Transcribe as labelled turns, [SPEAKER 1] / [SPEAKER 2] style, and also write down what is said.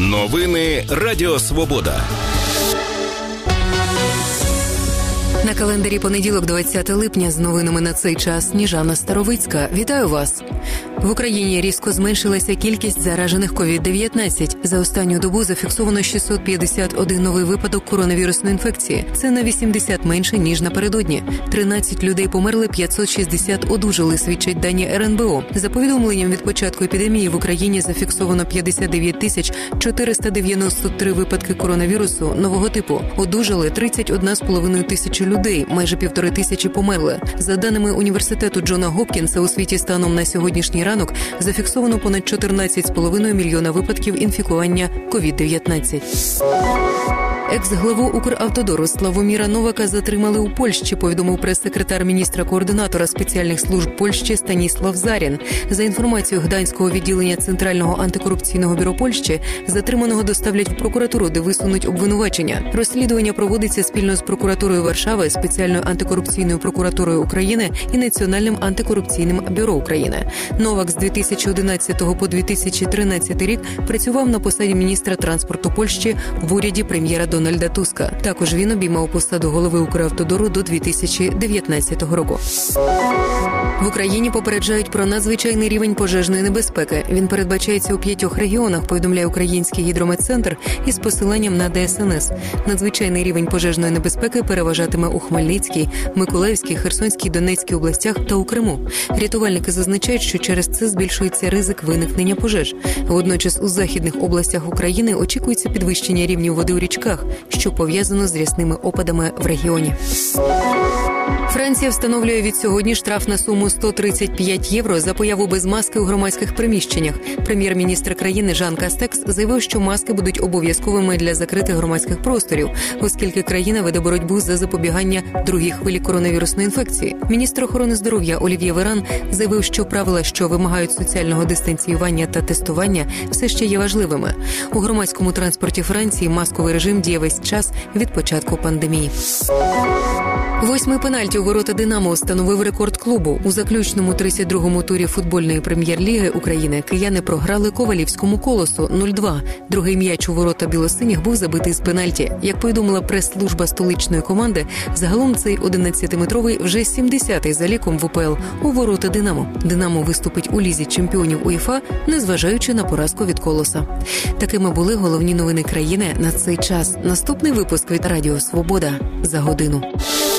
[SPEAKER 1] Новини Радіо Свобода.
[SPEAKER 2] На календарі понеділок, 20 липня, з новинами на цей час Сніжана Старовицька. Вітаю вас! В Україні різко зменшилася кількість заражених COVID-19. За останню добу зафіксовано 651 новий випадок коронавірусної інфекції. Це на 80 менше, ніж напередодні. 13 людей померли, 560 одужали, свідчать дані РНБО. За повідомленням, від початку епідемії в Україні зафіксовано 59 493 випадки коронавірусу нового типу. Одужали 31,5 тисячі людей, майже 1500 померли. За даними університету Джона Гопкінса, у світі станом на сьогоднішній ранок зафіксовано понад 14,5 мільйона випадків інфікування COVID-19. Екс-главу Укравтодору Славоміра Новака затримали у Польщі, повідомив прес-секретар міністра-координатора спеціальних служб Польщі Станіслав Зарін. За інформацією Гданського відділення Центрального антикорупційного бюро Польщі, затриманого доставлять в прокуратуру, де висунуть обвинувачення. Розслідування проводиться спільно з прокуратурою Варшави, Спеціальною антикорупційною прокуратурою України і Національним антикорупційним бюро України. Новак з 2011 по 2013 рік працював на посаді міністра транспорту Польщі в уряді прем'єра Дональда Туска. Також він обіймав посаду голови Укравтодору до 2019 року. В Україні попереджають про надзвичайний рівень пожежної небезпеки. Він передбачається у 5 регіонах, повідомляє Український гідрометцентр із посиланням на ДСНС. Надзвичайний рівень пожежної небезпеки переважатиме у Хмельницькій, Миколаївській, Херсонській, Донецькій областях та у Криму. Рятувальники зазначають, що через це збільшується ризик виникнення пожеж. Водночас у західних областях України очікується підвищення рівнів води у річках, що пов'язано з рясними опадами в регіоні. Франція встановлює від сьогодні штраф на суму 135 євро за появу без маски у громадських приміщеннях. Прем'єр-міністр країни Жан Кастекс заявив, що маски будуть обов'язковими для закритих громадських просторів, оскільки країна веде боротьбу за запобігання другій хвилі коронавірусної інфекції. Міністр охорони здоров'я Олів'є Веран заявив, що правила, що вимагають соціального дистанціювання та тестування, все ще є важливими. У громадському транспорті Франції масковий режим діє весь час від початку пандемії. 8-й пенальті у ворота «Динамо» встановив рекорд клубу. У заключному 32-му турі футбольної прем'єр-ліги України кияни програли Ковалівському «Колосу» 0-2. Другий м'яч у ворота білосиніх був забитий з пенальті. Як повідомила прес-служба столичної команди, загалом цей 11-метровий вже 70-й за ліком в УПЛ у ворота «Динамо». «Динамо» виступить у Лізі чемпіонів УЄФА, незважаючи на поразку від «Колоса». Такими були головні новини країни на цей час. Наступний випуск від Радіо Свобода за годину.